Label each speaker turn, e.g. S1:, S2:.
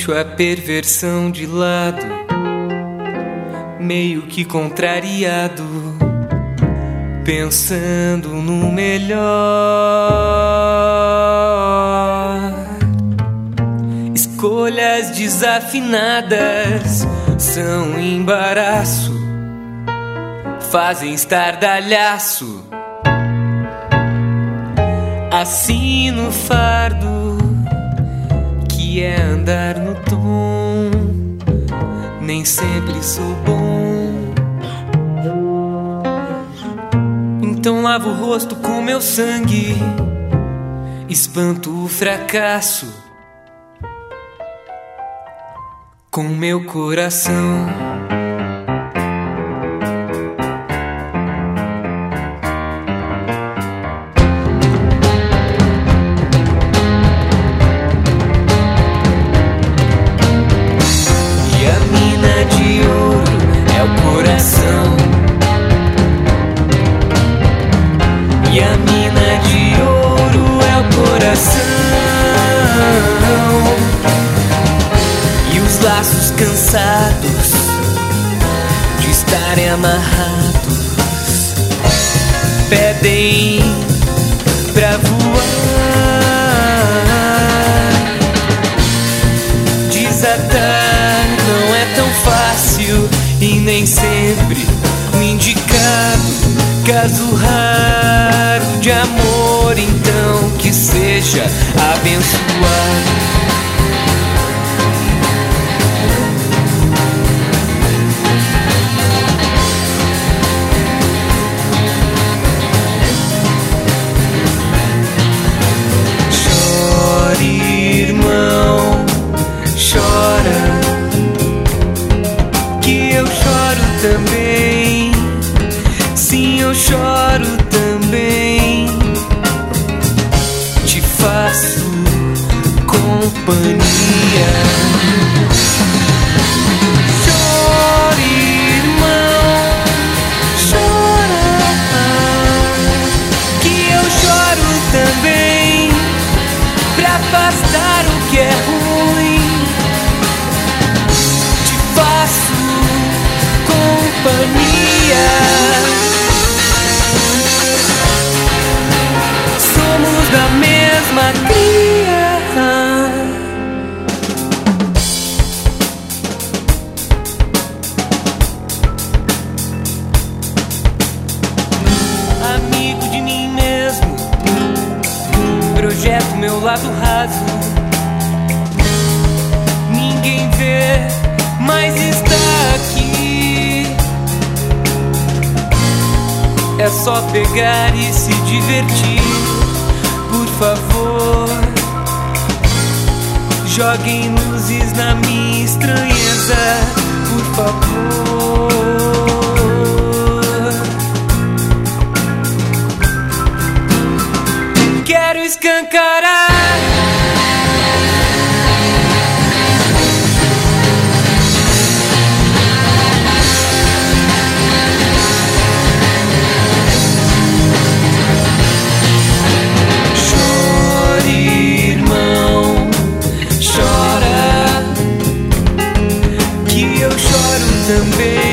S1: Deixo a perversão de lado, meio que contrariado, pensando no melhor. Escolhas desafinadas são embaraço, fazem estardalhaço. Assino o fardo que é andar no tom, nem sempre sou bom. Então lavo o rosto com meu sangue, espanto o fracasso com meu coração. E a mina de ouro é o coração, e os laços cansados de estarem amarrados pedem pra voar. Desatar não é tão fácil e nem sempre o indicado. Caso raro de amor, então que seja abençoado. Chora, irmão, chora, que eu choro também. Sim, eu choro também. Te faço companhia. Chora, irmão, chora, que eu choro também, pra afastar o que é ruim. Te faço companhia. Da mesma cria, amigo de mim mesmo, projeto meu lado raso. Ninguém vê, mas está aqui. É só pegar e se divertir. Por favor, joguem luzes na minha estranheza, por favor. Quero escancarar também.